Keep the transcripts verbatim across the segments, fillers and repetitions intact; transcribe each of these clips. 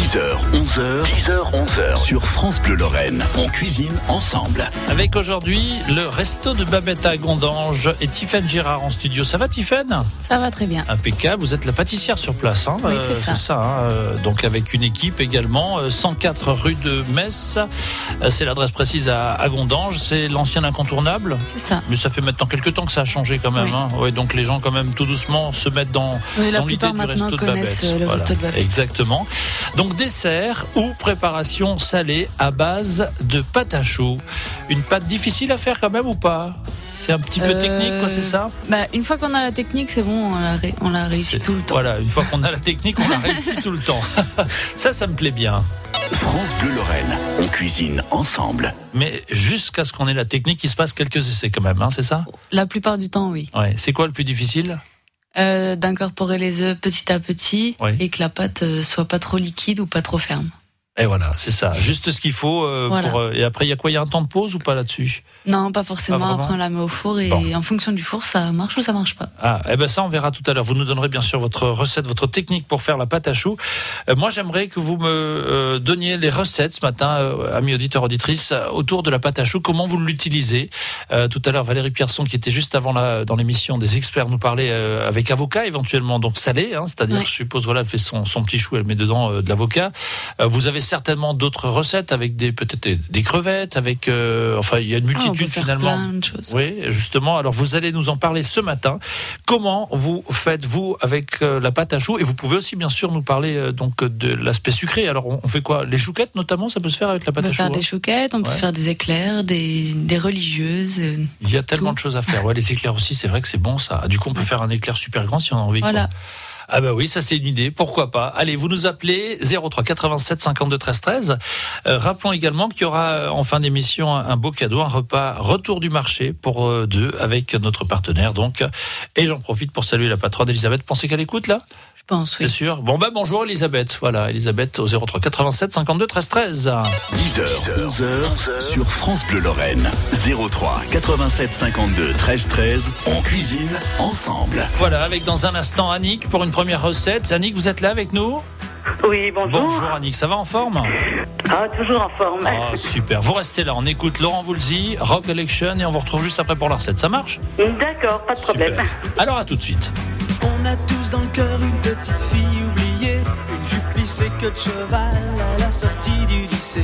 dix heures, onze heures, dix heures, onze heures, sur France Bleu Lorraine. On cuisine ensemble. Avec aujourd'hui le resto de Babette à Gondange et Tiffaine Girard en studio. Ça va, Tiffaine ? Ça va très bien. Impeccable. Vous êtes la pâtissière sur place, hein ? Oui, c'est ça. C'est ça, hein, euh, donc avec une équipe également. cent quatre rue de Metz. C'est l'adresse précise à, à Gondange. C'est l'ancien incontournable. C'est ça. Mais ça fait maintenant quelques temps que ça a changé quand même. Oui. Hein. Ouais, donc les gens quand même tout doucement se mettent dans, oui, dans l'idée du resto de Babette. Le voilà. resto de Babette. Exactement. Donc dessert ou préparation salée à base de pâte à choux. Une pâte difficile à faire quand même ou pas ? C'est un petit peu Euh, technique, quoi, c'est ça ? Bah, une fois qu'on a la technique, c'est bon, on la, ré- on la réussit C'est- tout le temps. Voilà, une fois qu'on a la technique, on la réussit tout le temps. Ça, ça me plaît bien. France Bleu Lorraine, on cuisine ensemble. Mais jusqu'à ce qu'on ait la technique, il se passe quelques essais quand même, hein, c'est ça ? La plupart du temps, oui. Ouais. C'est quoi le plus difficile ? Euh, d'incorporer les œufs petit à petit Oui. et que la pâte euh, soit pas trop liquide ou pas trop ferme. Et voilà, c'est ça. Juste ce qu'il faut. Euh, Voilà. pour, euh, et après, il y a quoi ? Il y a un temps de pause ou pas là-dessus ? Non, pas Pas forcément. vraiment. Après, on la met au four et Bon. en fonction du four, ça marche ou ça marche pas. Ah, eh ben ça, on verra tout à l'heure. Vous nous donnerez bien sûr votre recette, votre technique pour faire la pâte à choux. Euh, moi, j'aimerais que vous me euh, donniez les recettes ce matin, euh, amis auditeurs, auditrices, euh, autour de la pâte à choux. Comment vous l'utilisez ? euh, Tout à l'heure, Valérie Pierson, qui était juste avant là dans l'émission des experts, nous parlait euh, avec avocat éventuellement, donc salé, hein, c'est-à-dire, Ouais. je suppose, voilà, elle fait son, son petit chou, elle met dedans euh, de l'avocat. Euh, vous avez certainement d'autres recettes avec des peut-être des, des crevettes, avec, euh, enfin, il y a une Ah, on peut multitude faire finalement. plein de choses. Oui, justement. Alors, vous allez nous en parler ce matin. Comment vous faites, vous, avec euh, la pâte à choux ? Et vous pouvez aussi, bien sûr, nous parler euh, donc de l'aspect sucré. Alors, on, on fait quoi ? Les chouquettes, notamment, ça peut se faire avec la On pâte peut à choux, faire hein des chouquettes, on peut Ouais. faire des éclairs, des, des religieuses. euh, Il y a tellement tout. de choses à faire. Ouais, les éclairs aussi, c'est vrai que c'est bon, ça. Du coup, on peut faire un éclair super grand si on a envie. Voilà. Quoi. Ah bah oui, ça c'est une idée, pourquoi pas. Allez, vous nous appelez zéro trois quatre-vingt-sept cinquante-deux treize treize. Euh, rappelons également qu'il y aura euh, en fin d'émission un, un beau cadeau, un repas retour du marché pour euh, deux avec notre partenaire donc. Et j'en profite pour saluer la patronne Elisabeth. Pensez qu'elle écoute là ? Je pense, C'est oui. sûr. Bon bah bonjour Elisabeth. Voilà, Elisabeth au zéro trois quatre-vingt-sept cinquante-deux treize treize. dix heures, onze heures, sur France Bleu Lorraine. zéro trois quatre-vingt-sept cinquante-deux treize treize, on cuisine ensemble. Voilà, avec dans un instant Annick pour une première recette. Annick, vous êtes là avec nous ? Oui, bonjour. Bonjour Annick, ça va en forme ? Ah, toujours en forme. Ah, super, vous restez là, on écoute Laurent Voulzy, Rock Election et on vous retrouve juste après pour la recette, ça marche ? D'accord, pas de problème. Super. Alors à tout de suite. On a tous dans le cœur une petite fille oubliée, une jupe plissée queue de cheval à la sortie du lycée.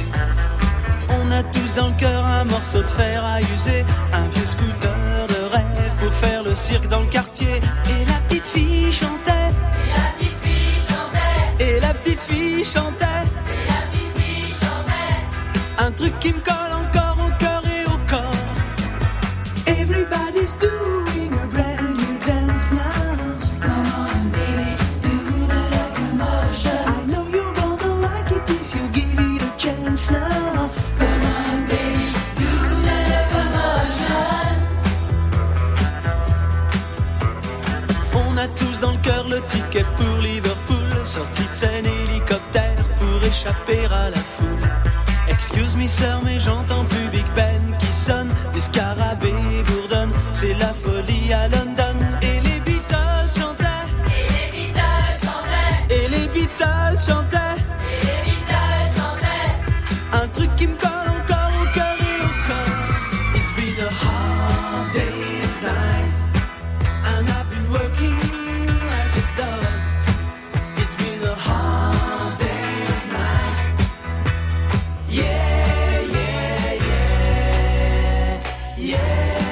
On a tous dans le cœur un morceau de fer à user, un vieux scooter de rêve pour faire le cirque dans le quartier. Et la petite fille chantait, Et la petite fille chantait, et la petite fille chantait, et la petite fille chantait. un truc qui me colle encore au cœur et au corps. Everybody's doing a brand new dance now. Come on, baby, do the locomotion. I know you're gonna like it if you give it a chance now. Come on, baby, do the locomotion. On a tous dans le cœur le ticket pour Liverpool, sortie de scène hélicoptère pour échapper à la foule. Excuse me sœur, mais j'entends plus Big Ben qui sonne, des scarabées bourdonnent, c'est la folie à London. Et les Beatles chantaient, Et les Beatles chantaient, et les Beatles chantaient, et les Beatles chantaient. un truc qui me colle encore au cœur et au corps. It's been a hard day's night, and I've been working like a dog. It's been a hard day's night. Yeah, yeah, yeah, yeah.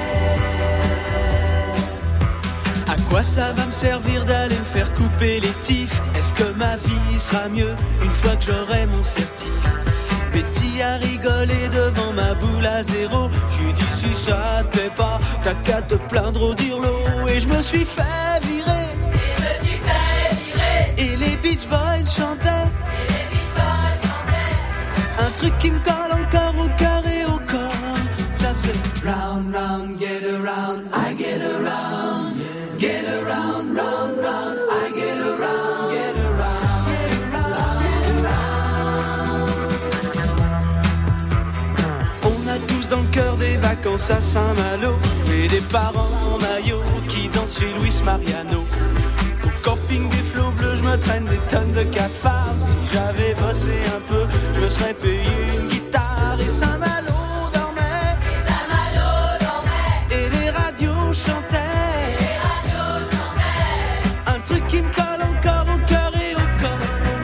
À quoi ça va me servir d'aller me faire couper les tifs? Est-ce que ma vie sera mieux une fois que j'aurai mon certif? Betty a rigolé devant ma boule à zéro. J'ai dit si ça te plaît pas, t'as qu'à te plaindre au dirlo. Et je me suis fait virer, Et je me suis fait virer, et les Beach Boys chantaient, et les Beatles chantaient. un truc qui me colle encore au cœur et au corps. Ça faisait round, round, get around, I get around, get around, round, round, I get around, get around, get around, get around. On a tous dans le cœur des vacances à Saint-Malo, et des parents en maillot qui dansent chez Luis Mariano. Au camping des flots bleus, je me me traîne des tonnes de cafards. Si j'avais bossé un peu, je me serais payé une guitare. Et Saint-Malo dormait, et les radios chantaient. Un truc qui me colle encore au cœur et au corps.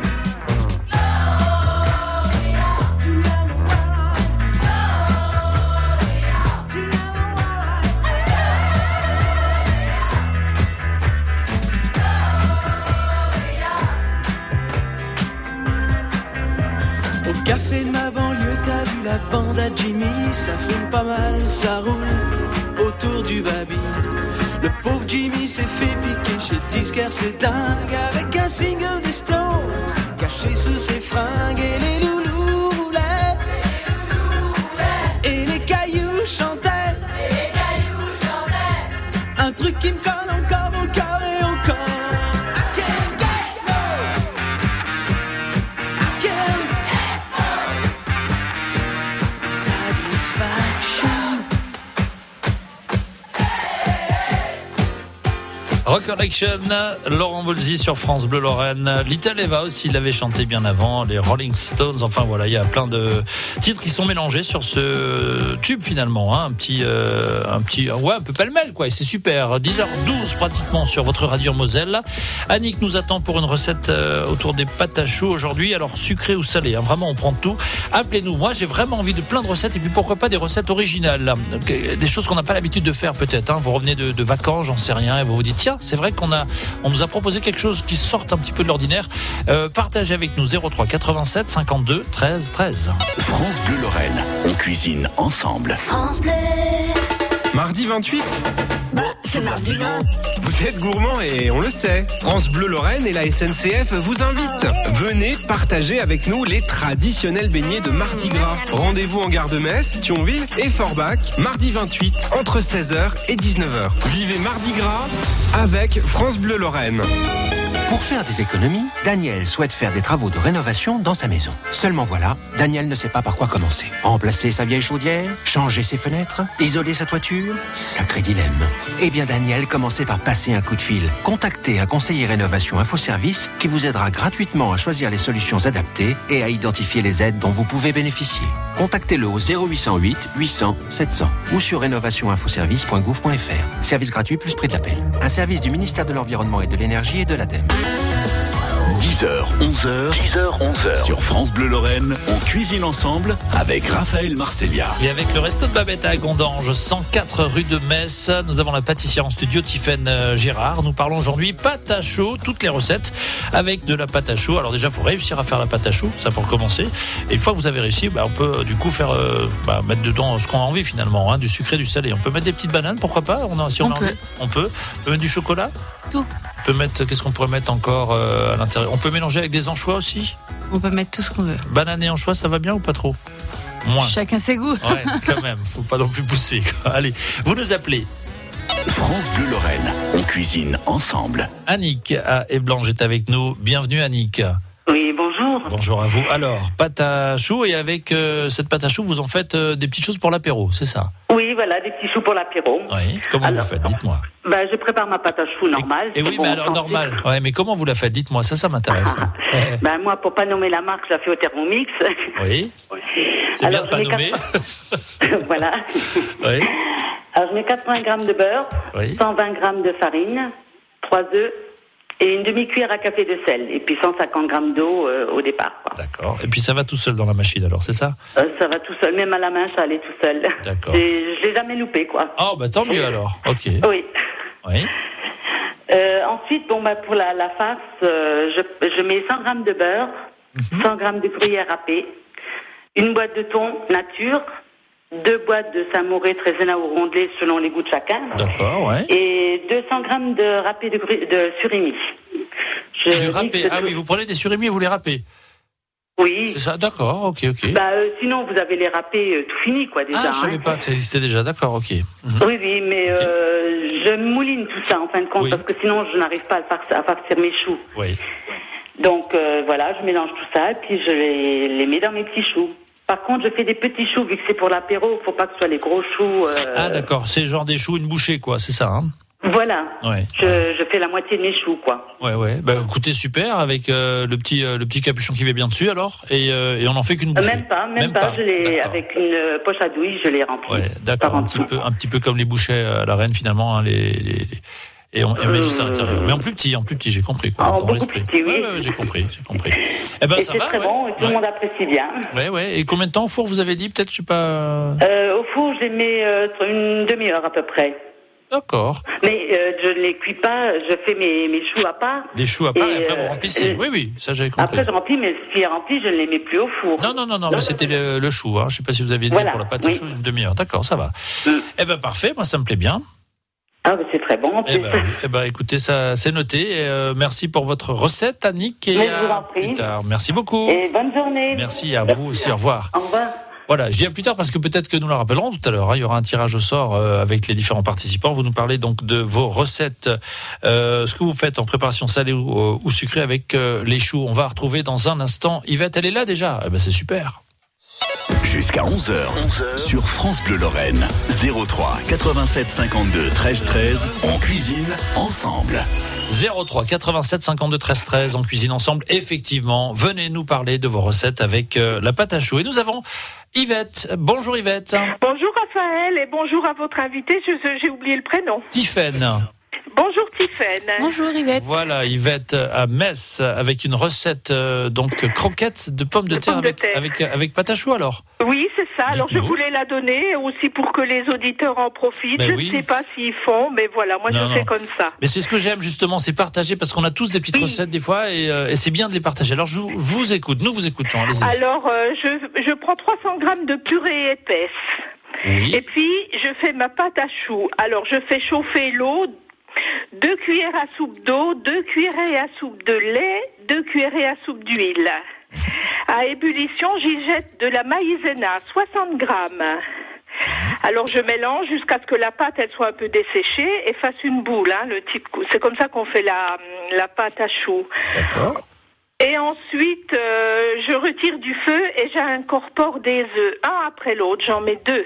Au café de ma banlieue, t'as vu la bande à Jimmy. Ça fume pas mal, ça roule autour du baby. Le pauvre Jimmy s'est fait piquer chez le disquaire, c'est dingue. Avec un single des Stones caché sous ses fringues. Et les loulous roulaient, et les cailloux chantaient. Un truc qui me colle encore au cœur et au corps. I can't get no, I can't satisfaction. Recollection, Laurent Voulzy sur France Bleu Lorraine. Little Eva aussi, il l'avait chanté bien avant, les Rolling Stones. Enfin voilà, il y a plein de titres qui sont mélangés sur ce tube finalement. Hein. Un petit, euh, un petit, ouais, un peu pêle-mêle quoi. Et c'est super. dix heures douze pratiquement sur votre radio Moselle. Annick nous attend pour une recette euh, autour des pâtes à choux aujourd'hui. Alors sucré ou salé, hein. Vraiment on prend tout. Appelez-nous. Moi j'ai vraiment envie de plein de recettes et puis pourquoi pas des recettes originales, des choses qu'on n'a pas l'habitude de faire peut-être. Hein. Vous revenez de, de vacances, j'en sais rien, et vous vous dites tiens. C'est vrai qu'on a, on nous a proposé quelque chose qui sorte un petit peu de l'ordinaire. Euh, partagez avec nous zéro trois quatre-vingt-sept cinquante-deux treize treize. France Bleu Lorraine, on cuisine ensemble. France Bleu. Mardi vingt-huit, Bah, c'est mardi gras. vous êtes gourmand et on le sait. France Bleu Lorraine et la S N C F vous invitent. Venez partager avec nous les traditionnels beignets de Mardi Gras. Rendez-vous en gare de Metz, Thionville et Forbach, mardi vingt-huit, entre seize heures et dix-neuf heures. Vivez Mardi Gras avec France Bleu Lorraine. Pour faire des économies, Daniel souhaite faire des travaux de rénovation dans sa maison. Seulement voilà, Daniel ne sait pas par quoi commencer. Remplacer sa vieille chaudière, changer ses fenêtres, isoler sa toiture, sacré dilemme. Eh bien Daniel, commencez par passer un coup de fil. Contactez un conseiller rénovation InfoService qui vous aidera gratuitement à choisir les solutions adaptées et à identifier les aides dont vous pouvez bénéficier. Contactez-le au zéro huit cent huit huit cents sept cents ou sur rénovation infoservice point gouv point fr. Service gratuit plus prix de l'appel. Un service du ministère de l'Environnement et de l'Énergie et de l'ADEME. dix heures, onze heures, dix heures, onze heures. Sur France Bleu Lorraine, on cuisine ensemble avec Raphaël Marcellia. Et avec le resto de Babette à Gondange, cent quatre rue de Metz, nous avons la pâtissière en studio, Tiffaine Gérard. Nous parlons aujourd'hui pâte à choux, toutes les recettes avec de la pâte à choux. Alors déjà, il faut réussir à faire la pâte à choux, ça pour commencer. Et une fois que vous avez réussi, bah, on peut du coup faire euh, bah, mettre dedans ce qu'on a envie finalement, hein, du sucré, du salé. On peut mettre des petites bananes, pourquoi pas on a, si on, On a peut. envie. On peut. On peut mettre du chocolat. Tout. On peut mettre, qu'est-ce qu'on pourrait mettre encore euh, à l'intérieur? On peut mélanger avec des anchois aussi. On peut mettre tout ce qu'on veut. Banane et anchois, ça va bien ou pas trop? Moins. Chacun ses goûts. Ouais, quand même, faut pas non plus pousser, quoi. Allez, vous nous appelez. France Bleu Lorraine, on cuisine ensemble. Annick à Eblange est avec nous. Bienvenue Annick. Oui, bonjour. Bonjour à vous. Alors, pâte à choux, et avec euh, cette pâte à choux, vous en faites euh, des petites choses pour l'apéro, c'est ça? Oui, voilà, des petits choux pour l'apéro. Oui. Comment Alors, vous faites? Dites-moi. Ben, je prépare ma pâte à choux normale. Et, et oui, c'est bon, mais alors sans normal. sucre. Ouais, mais comment vous la faites? Dites-moi, ça, ça m'intéresse. Ouais. Ben, moi, pour pas nommer la marque, je la fais au Thermomix. Oui. C'est bien de pas je mets nommer. quatre- voilà. Oui. Alors, je mets quatre-vingts grammes de beurre, Oui. cent vingt grammes de farine, trois œufs et une demi-cuillère à café de sel. Et puis cent cinquante grammes d'eau euh, au départ, quoi. D'accord. Et puis ça va tout seul dans la machine, alors, c'est ça? Euh, ça va tout seul, même à la main, ça allait tout seul. D'accord. Et je l'ai jamais loupé, quoi. Oh, bah tant mieux alors. Ok. Oui. Oui. Euh, ensuite, bon, bah, pour la, la farce, euh, je, je mets cent grammes de beurre, Mhm. cent grammes de gruyère râpée, une boîte de thon nature, deux boîtes de samouré trésena ou rondelé selon les goûts de chacun, D'accord, ouais. et deux cents grammes de râpé de, gru- de surimi. Je Du mixe râpé. Ah tout- oui, vous prenez des surimi et vous les râpez. Oui. C'est ça, d'accord, ok, ok. Bah, euh, sinon, vous avez les râpés euh, tout finis, quoi, déjà. Ah, je savais hein. pas que ça existait déjà, d'accord, ok. Mhm. Oui, oui, mais Ok. euh, je mouline tout ça, en fin de compte, Oui. parce que sinon, je n'arrive pas à, farc- à farcir mes choux. Oui. Donc euh, voilà, je mélange tout ça et puis je les, les mets dans mes petits choux. Par contre, je fais des petits choux vu que c'est pour l'apéro, faut pas que ce soit les gros choux. euh, Ah d'accord, c'est genre des choux, une bouchée quoi, c'est ça hein? Voilà. Ouais. Je, je fais la moitié de mes choux, quoi. Ouais, ouais. Bah, écoutez, super, avec euh, le petit euh, le petit capuchon qui va bien dessus, alors, et, euh, et on en fait qu'une bouchée. Même pas, même, Même pas. pas. Je l'ai D'accord. avec une euh, poche à douille, je l'ai remplie. Ouais, d'accord. Par en Un petit dessous. peu, un petit peu comme les bouchets à la reine, finalement, hein, les, les, les- et on et on met juste à l'intérieur. Mais en plus petit, en plus petit, j'ai compris, quoi. En dans beaucoup l'esprit. plus petit, oui. Ouais, ouais, j'ai compris, j'ai compris. Eh ben, Et ça c'est va. très ouais. bon, et tout Ouais. le monde apprécie bien. Ouais, ouais. Et combien de temps au four vous avez dit? Peut-être, je sais pas. Euh, au four, je les mets euh, une demi-heure à peu près. D'accord. Mais euh, je ne les cuis pas, je fais mes, mes choux à part. Les choux à part, et, Et, après euh, vous remplissez. euh, oui, oui, ça j'avais compris. Après, je remplis, mais ce qui est rempli, je ne les mets plus au four. Non, non, non, non, mais c'était le, le chou. Hein. Je sais pas si vous aviez dit Voilà, pour la pâte à oui. choux une demi-heure. D'accord, ça va. Mm. Eh ben parfait, moi ça me plaît bien. Ah, bah, c'est très bon en Eh plus. ben, oui. Eh ben écoutez, ça c'est noté. Et, euh, merci pour votre recette, Annick. Et Mais je vous à en prie. plus tard. Merci beaucoup. Et bonne journée. Merci à vous aussi. Au revoir. Au revoir. Voilà, je dis à plus tard parce que peut-être que nous le rappellerons tout à l'heure. Hein, il y aura un tirage au sort euh, avec les différents participants. Vous nous parlez donc de vos recettes, euh, ce que vous faites en préparation salée ou, euh, ou sucrée avec euh, les choux. On va retrouver dans un instant Yvette. Elle est là déjà. Eh ben c'est super. Jusqu'à onze heures, sur France Bleu Lorraine. zéro trois quatre-vingt-sept cinquante-deux treize treize. On cuisine ensemble. zéro trois quatre-vingt-sept cinquante-deux treize treize. On cuisine ensemble. Effectivement, venez nous parler de vos recettes avec euh, la pâte à choux. Et nous avons Yvette. Bonjour Yvette. Bonjour Raphaël et bonjour à votre invité. Je- J'ai oublié le prénom. Tiffaine. Bonjour Tiffaine. Bonjour Yvette. Voilà, Yvette à Metz avec une recette euh, donc croquettes de pommes de, De terre, pommes de avec, terre. avec avec pâte à choux alors. Oui, c'est ça. Alors je Dites-nous. voulais la donner aussi pour que les auditeurs en profitent. Ben je oui. ne sais pas s'ils font, mais voilà, moi Non, je non. fais comme ça. Mais c'est ce que j'aime justement, c'est partager parce qu'on a tous des petites Oui. recettes des fois et, euh, et c'est bien de les partager. Alors je vous, je vous écoute, nous vous écoutons. Allez-y. Alors euh, je, je prends trois cents grammes de purée épaisse. Oui. Et puis je fais ma pâte à choux. Alors je fais chauffer l'eau. Deux cuillères à soupe d'eau, deux cuillères à soupe de lait, deux cuillères à soupe d'huile. À ébullition, j'y jette de la maïzena, soixante grammes. Alors je mélange jusqu'à ce que la pâte elle soit un peu desséchée et fasse une boule. Hein, le type, c'est comme ça qu'on fait la, la pâte à choux. D'accord. Et ensuite, euh, je retire du feu et j'incorpore des œufs, un après l'autre. J'en mets deux.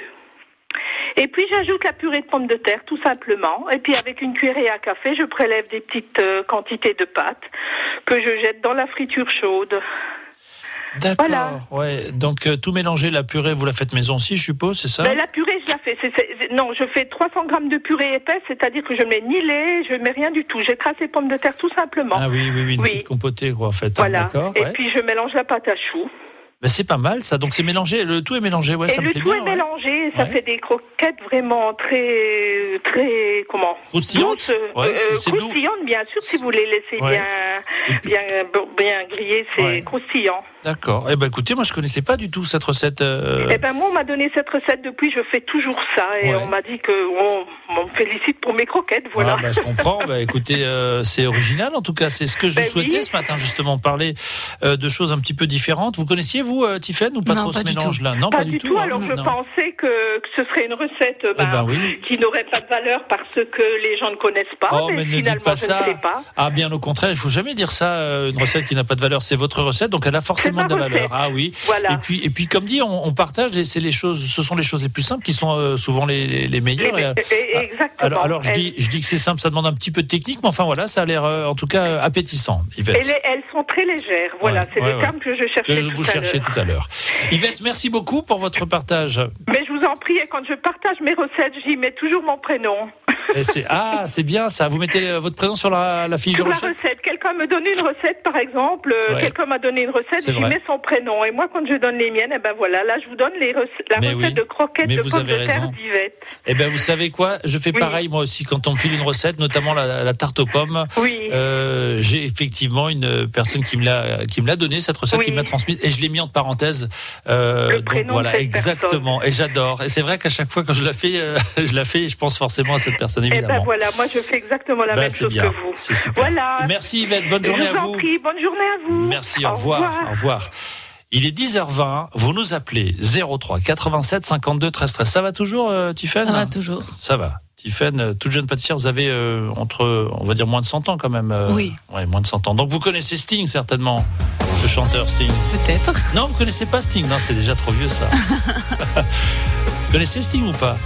Et puis j'ajoute la purée de pommes de terre, tout simplement. Et puis avec une cuillerée à café, je prélève des petites euh, quantités de pâte que je jette dans la friture chaude. D'accord. Voilà. Ouais. Donc euh, tout mélanger, la purée, vous la faites maison aussi, je suppose, c'est ça? Ben, la purée, je la fais. C'est, c'est- c'est- non, je fais trois cents grammes de purée épaisse, c'est-à-dire que je mets ni lait, je mets rien du tout. J'écrase les pommes de terre tout simplement. Ah oui, oui, oui, une Oui. petite compotée quoi en fait. hein, Voilà. D'accord. Et Ouais. puis je mélange la pâte à choux. Ben, c'est pas mal ça. Donc c'est mélangé, le tout est mélangé. Ouais, et ça me le plaît tout bien. est ouais. mélangé, ça Ouais. fait des croquettes vraiment très, très, comment Croustillantes. douces, euh, Ouais, c'est- euh, c'est doux. croustillantes, bien sûr, si vous les laissez Ouais. bien, bien, bien griller, c'est Ouais. croustillant. D'accord. Eh ben écoutez, moi je connaissais pas du tout cette recette. euh, Eh ben moi, on m'a donné cette recette depuis, je fais toujours ça, et Ouais. on m'a dit que on, on me félicite pour mes croquettes, voilà. Ah, bah, je comprends. Bah, écoutez, euh, c'est original en tout cas. C'est ce que je Ben souhaitais oui. ce matin justement, parler euh, de choses un petit peu différentes. Vous connaissiez vous, euh, Tiffaine, ou pas Non, trop pas ce du mélange-là? Non, pas, du tout, hein, alors je non. pensais que, que ce serait une recette ben, Eh ben oui. qui n'aurait pas de valeur parce que les gens ne connaissent pas, Oh, mais, mais ne dites finalement pas je ça. ne sais pas. Ah, bien au contraire, il faut jamais dire ça. euh, Une recette qui n'a pas de valeur, c'est votre recette, donc elle a forcément C'est de ma la valeur. recette. Ah oui. Voilà. Et puis, et puis, comme dit, on, on partage. Et c'est les choses. Ce sont les choses les plus simples qui sont euh, souvent les, les, les meilleures. Les- Et, euh, et- exactement. alors, alors je Elles- dis, je dis que c'est simple. Ça demande un petit peu de technique, mais enfin voilà, ça a l'air, euh, en tout cas, euh, appétissant. Yvette. Et les- elles sont très légères, voilà, Ouais, c'est ouais, le ouais. terme que je Que cherchais vous tout à cherchiez l'heure. tout à l'heure. Yvette, merci beaucoup pour votre partage. Mais je vous en prie, et quand je partage mes recettes, j'y mets toujours mon prénom. Et c'est, ah, c'est bien ça. Vous mettez euh, votre prénom sur la, la fiche de Sur la recette. recette, quelqu'un me donne une recette, par exemple, euh, Ouais. quelqu'un m'a donné une recette, C'est j'y vrai. mets son prénom. Et moi, quand je donne les miennes, eh ben voilà, là, je vous donne les rece- la Mais recette oui. de croquettes Mais de vous pommes avez de terre raison. d'Yvette. Eh bien, vous savez quoi? Je fais Oui. pareil moi aussi quand on me file une recette, notamment la, la tarte aux pommes. Oui. Euh, j'ai effectivement une personne qui me l'a qui me l'a donné cette recette, Oui. qui me l'a transmise, et je l'ai mis entre parenthèses. Euh, Le donc prénom de voilà, cette exactement. Et j'adore. Et c'est vrai qu'à chaque fois quand je la fais, euh, je la fais, et je pense forcément à cette personne Eh évidemment. ben voilà, moi, je fais exactement la Ben, même c'est chose bien. que vous. C'est super. Voilà. Merci Yvette. Bonne journée je vous à en vous. prie, bonne journée à vous. Merci, au, revoir. Au revoir. Il est dix heures vingt, vous nous appelez zéro trois quatre-vingt-sept cinquante-deux treize treize. Ça va toujours, euh, Tiffaine? Ça va toujours. Ça va. Tiffaine, euh, toute jeune pâtissière, vous avez euh, entre, on va dire, moins de cent ans quand même. euh, Oui. Ouais, moins de cent ans. Donc vous connaissez Sting certainement, le chanteur Sting. Peut-être. Non, vous connaissez pas Sting? Non, c'est déjà trop vieux ça. Vous connaissez Sting ou pas?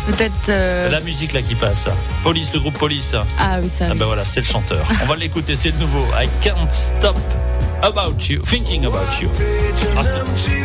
Peut-être. euh, La musique là qui passe. Police, le groupe Police. Ah oui, ça. Ah oui. ben voilà, c'était le chanteur. On va l'écouter, c'est le nouveau. I can't stop about you, thinking about you. Ah, c'est-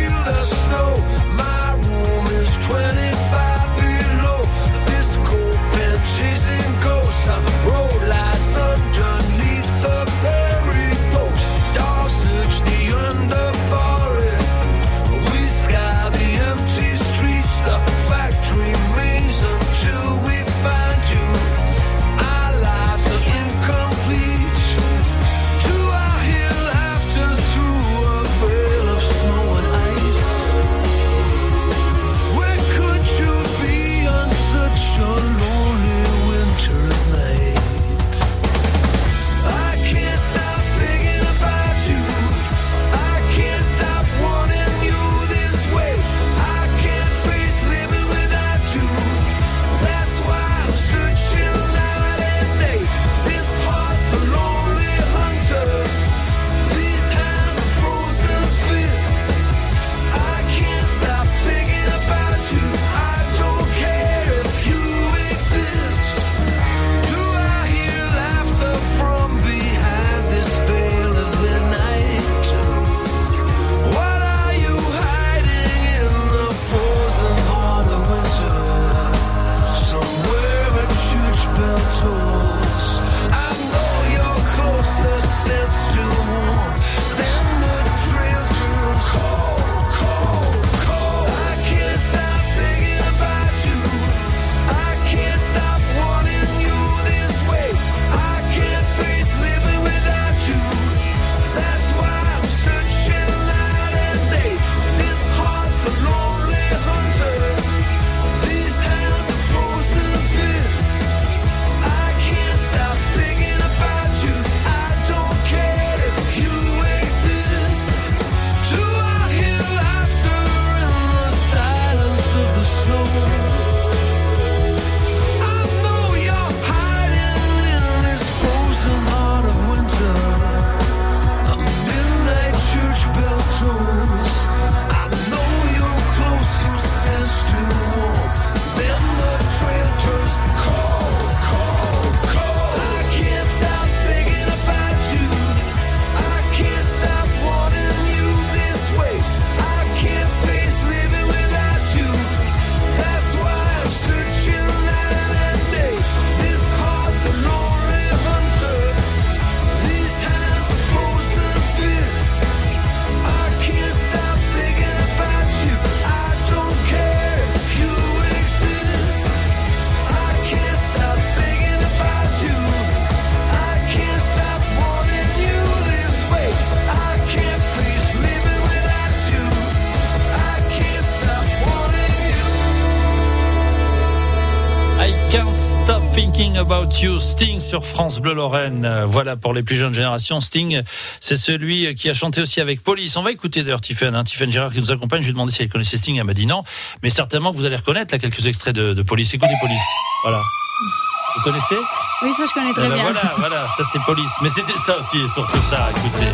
Can't Stop Thinking About You, Sting sur France Bleu Lorraine. Voilà, pour les plus jeunes générations, Sting, c'est celui qui a chanté aussi avec Police. On va écouter d'ailleurs Tiffaine, hein, Tiffaine Girard qui nous accompagne. Je lui ai demandé si elle connaissait Sting, elle m'a dit non. Mais certainement que vous allez reconnaître là quelques extraits de, de Police. Écoutez Police. Voilà. Vous connaissez ? Oui, ça je connais très Eh ben bien. Voilà, voilà, ça c'est Police. Mais c'était ça aussi, et surtout ça, écoutez.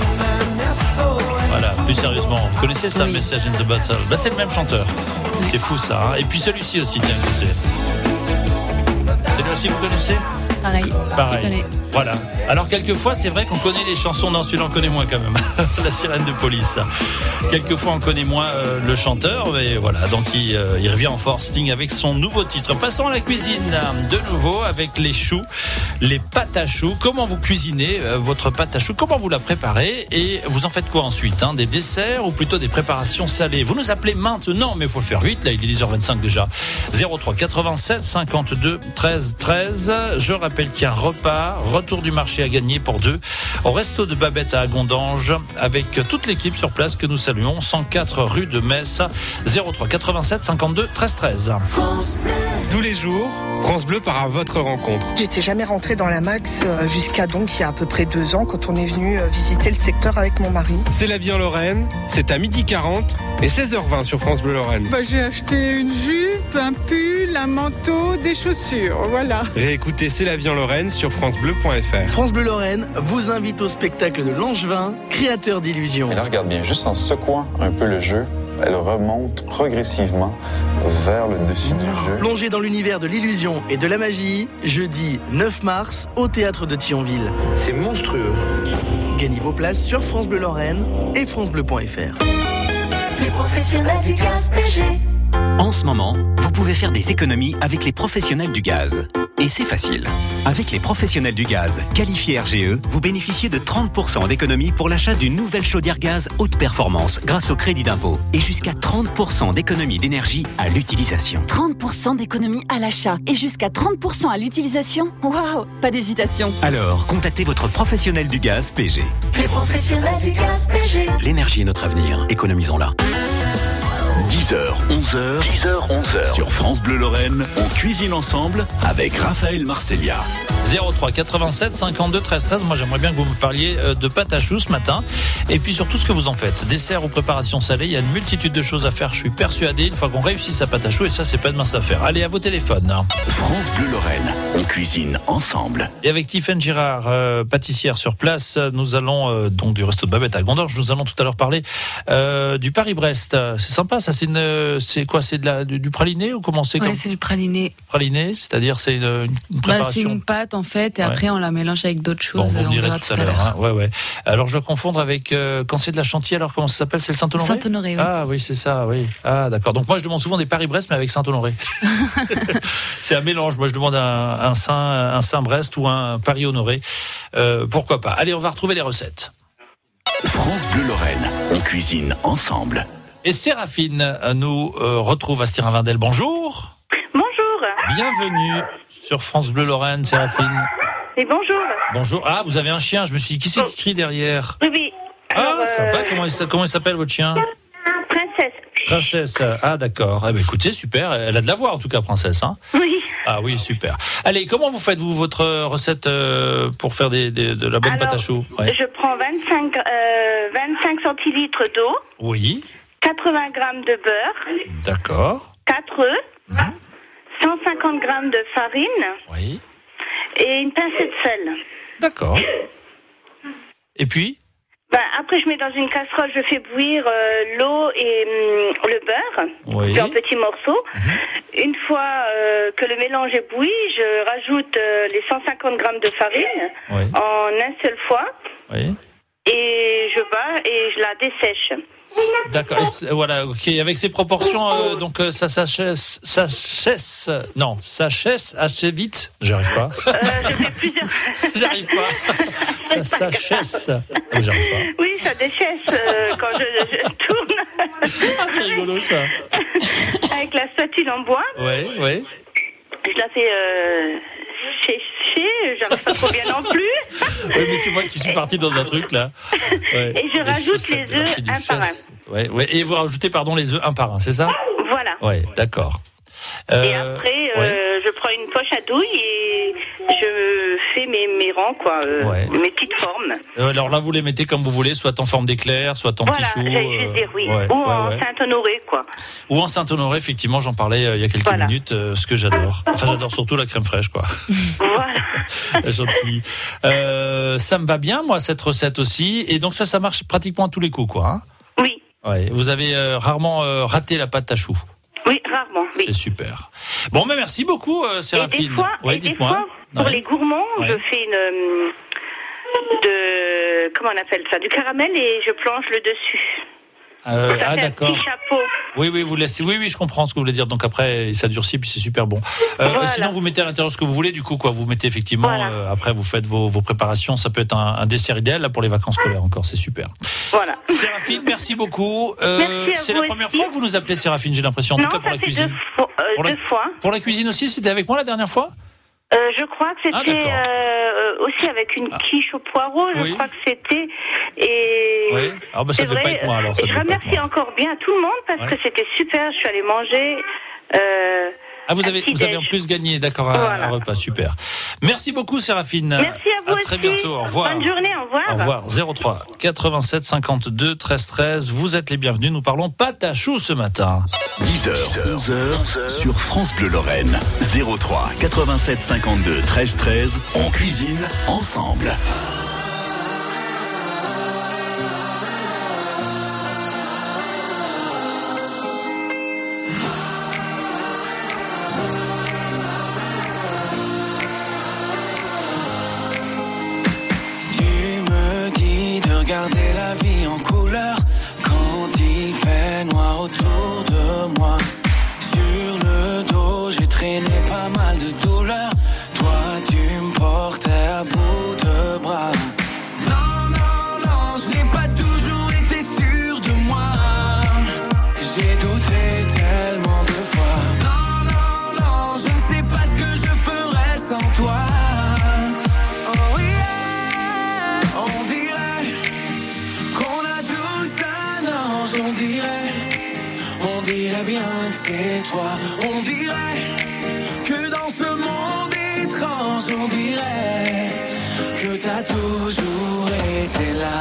Voilà, plus sérieusement, vous connaissez ça, Oui. Message in the Bottle ? Bah, c'est le même chanteur. C'est fou ça. Hein. Et puis celui-ci aussi, tiens, écoutez. Celui-là aussi, vous connaissez ? Pareil. Je Pareil. connais. Voilà. Alors quelquefois, c'est vrai qu'on connaît les chansons. Non, celui-là on connaît moins quand même. La sirène de Police. Quelquefois, on connaît moins euh, le chanteur, mais voilà. Donc il, euh, il revient en force, Sting, avec son nouveau titre. Passons à la cuisine de nouveau avec les choux, les pâtes à choux. Comment vous cuisinez euh, votre pâte à choux ? Comment vous la préparez ? Et vous en faites quoi ensuite, hein ? Des desserts ou plutôt des préparations salées ? Vous nous appelez maintenant, mais il faut le faire vite. Là, il est dix heures vingt-cinq déjà. zéro trois quatre-vingt-sept cinquante-deux treize treize. Je rappelle qu'il y a un repas, retour du marché à gagner pour deux au resto de Babette à Agondange avec toute l'équipe sur place que nous saluons, cent quatre rue de Metz. Zéro trois quatre-vingt-sept cinquante-deux treize treize. Tous les jours, France Bleu part à votre rencontre. J'étais jamais rentrée dans la Max euh, jusqu'à donc il y a à peu près deux ans quand on est venu euh, visiter le secteur avec mon mari. C'est la vie en Lorraine, c'est à midi quarante et seize heures vingt sur France Bleu Lorraine. Bah, j'ai acheté une jupe, un pull, un manteau, des chaussures, voilà. Réécoutez C'est la vie en Lorraine sur francebleu point f r. France Bleu Lorraine vous invite au spectacle de Langevin, créateur d'illusions. Et là, regarde bien, juste en secouant un peu le jeu, elle remonte progressivement vers le dessus du jeu. Plongez dans l'univers de l'illusion et de la magie, jeudi neuf mars au théâtre de Thionville. C'est monstrueux. Gagnez vos places sur France Bleu Lorraine et francebleu point f r. Les professionnels du gaz P G. En ce moment, vous pouvez faire des économies avec les professionnels du gaz. Et c'est facile. Avec les professionnels du gaz qualifiés R G E, vous bénéficiez de trente pour cent d'économies pour l'achat d'une nouvelle chaudière gaz haute performance grâce au crédit d'impôt. Et jusqu'à trente pour cent d'économies d'énergie à l'utilisation. trente pour cent d'économies à l'achat et jusqu'à trente pour cent à l'utilisation. Waouh, pas d'hésitation. Alors, contactez votre professionnel du gaz P G. Les professionnels du gaz P G. L'énergie est notre avenir. Économisons-la. dix heures, onze heures, dix heures, onze heures. Sur France Bleu Lorraine, on cuisine ensemble avec Raphaël Marcellia. zéro trois quatre-vingt-sept cinquante-deux treize treize. Moi, j'aimerais bien que vous me parliez de pâte à choux ce matin. Et puis surtout ce que vous en faites. Dessert ou préparation salée, il y a une multitude de choses à faire. Je suis persuadé, une fois qu'on réussit sa pâte à choux, et ça, c'est pas de mince affaire. Allez, à vos téléphones. France Bleu Lorraine, on cuisine ensemble. Et avec Tiffaine Girard, euh, pâtissière sur place, nous allons, euh, donc du resto de Babette à Gondorge, nous allons tout à l'heure parler euh, du Paris-Brest. C'est sympa, ça, c'est une, c'est quoi, c'est de la, du, du praliné ou comment c'est? Ouais, comme... c'est du praliné. Praliné, c'est-à-dire c'est une, une préparation. Bah, c'est une pâte en fait, et Ouais. après on la mélange avec d'autres choses. Bon, vous on me direz verra tout à l'heure. Hein. Ouais, ouais. Alors je dois confondre avec euh, quand c'est de la chantilly. Alors comment ça s'appelle? C'est le Saint-Honoré. Saint-Honoré, oui. Ah oui, c'est ça. Oui. Ah d'accord. Donc moi je demande souvent des Paris-Brest, mais avec Saint-Honoré. C'est un mélange. Moi je demande un, un Saint, un Saint-Brest ou un Paris-Honoré. Euh, pourquoi pas? Allez, on va retrouver les recettes. France Bleu Lorraine, on cuisine ensemble. Et Séraphine nous euh, retrouve à Stirin-Vindel. Bonjour. Bonjour. Bienvenue sur France Bleu Lorraine, Séraphine. Et bonjour. Bonjour. Ah, vous avez un chien. Je me suis dit, qui c'est qui crie derrière? Oui, oui. Alors, Ah, sympa. euh, Comment il, comment il s'appelle votre chien? Princesse. Princesse. Ah, d'accord. Eh ben, écoutez, super. Elle a de la voix, en tout cas, Princesse. Hein. Oui. Ah oui, super. Allez, comment vous faites, vous, votre recette euh, pour faire des, des- de la bonne Alors, pâte à choux? Ouais. Je prends vingt-cinq, euh, vingt-cinq centilitres d'eau, Oui, quatre-vingts grammes de beurre, d'accord. quatre œufs, cent cinquante grammes de farine Oui, et une pincée de sel. d'accord. Et puis? Ben, après, je mets dans une casserole, je fais bouillir euh, l'eau et hum, le beurre Oui. en petits morceaux. Une fois euh, que le mélange est bouilli, je rajoute euh, les cent cinquante grammes de farine Oui. en un seul fois Oui. et je bats et je la dessèche. D'accord. Et c'est- Voilà, ok. Avec ces proportions, euh, donc euh, ça s'achèsse, ça s'achèsse, non, ça s'achèsse assez vite. J'arrive pas. Euh, je fais plusieurs. J'arrive pas. Ça s'achèsse. Oh, j'arrive pas. Oui, ça déchèche euh, quand je, je tourne. Ah, c'est rigolo ça. Avec la spatule en bois. Ouais, ouais. Je la fais euh, sécher, j'arrive pas trop bien non plus. Oui, mais c'est moi qui suis parti dans un truc là. Ouais. Et je Les rajoute chaussettes les de œufs l'archiduc un par un. Chasse. Ouais, ouais. Et vous rajoutez, pardon, les œufs un par un, c'est ça? Voilà. Ouais, d'accord. Et Euh, après, euh, ouais. je prends une poche à douille et je fais mes, mes rangs, quoi, euh, Ouais. mes petites formes. Euh, alors là, vous les mettez comme vous voulez, soit en forme d'éclair, soit en Voilà, petits choux. j'allais juste euh, dire oui. ouais, Ou ouais, en ouais. Saint-Honoré, quoi. Ou en Saint-Honoré, effectivement, j'en parlais euh, il y a quelques Voilà. minutes, euh, ce que j'adore. Enfin, j'adore surtout la crème fraîche, quoi. Voilà. Gentil. Euh, ça me va bien, moi, cette recette aussi. Et donc ça, ça marche pratiquement à tous les coups, quoi. Hein. Oui. Ouais. Vous avez euh, rarement euh, raté la pâte à choux. Oui, rarement, oui. C'est super. Bon, mais merci beaucoup, euh, Séraphine. Et des fois, ouais, et des dites-moi. fois, pour Ouais. les gourmands, Ouais. je fais une euh, de comment on appelle ça, du caramel et je planche le dessus. Euh, Ça ah, fait un d'accord. petit chapeau. Oui, oui, vous laissez. Oui, oui, je comprends ce que vous voulez dire. Donc après, ça durcit, puis c'est super bon. Euh, Voilà. Sinon, vous mettez à l'intérieur ce que vous voulez, du coup, quoi. Vous mettez effectivement. Voilà. euh, après, vous faites vos, vos préparations. Ça peut être un, un dessert idéal là, pour les vacances scolaires. Encore, c'est super. Voilà. Séraphine, merci beaucoup. Euh, Merci à c'est vous la première aussi. fois que vous nous appelez Séraphine, j'ai l'impression. En Non, tout cas pour ça la fait cuisine. deux fois. euh, Pour la- deux fois. Pour la cuisine aussi, c'était avec moi la dernière fois. Euh, je crois que Ah, c'était d'accord. euh, aussi avec une quiche au poireau, je Oui. crois que c'était. Et Oui. Alors, bah, ça c'est devait pas vrai, être moi, alors, ça je devait pas être remercie moi. encore bien tout le monde parce Ouais. que c'était super. Je suis allée manger. Euh, Ah, vous un avez, petit vous avez en déj. plus gagné, d'accord, un, Voilà. un repas, super. Merci beaucoup, Séraphine. Merci à vous très aussi. bientôt. Au revoir. Bonne journée, au revoir. Au revoir. zéro trois quatre-vingt-sept cinquante-deux treize treize. Vous êtes les bienvenus. Nous parlons pâte à choux ce matin. dix heures, onze heures sur France Bleu Lorraine. zéro trois quatre-vingt-sept cinquante-deux treize treize. On cuisine ensemble. autour de moi. Sur le dos, j'ai traîné pas mal de douleurs. Toi, tu me portais à bout de bras. Non, non, non, je n'ai pas toujours été sûr de moi. J'ai douté tellement de fois. Non, non, non, je ne sais pas ce que je ferais sans toi. Oh yeah, on dirait qu'on a tous un ange. On dirait, on dirait bien que c'est toi. On dirait que dans ce monde étrange, on dirait que t'as toujours été là.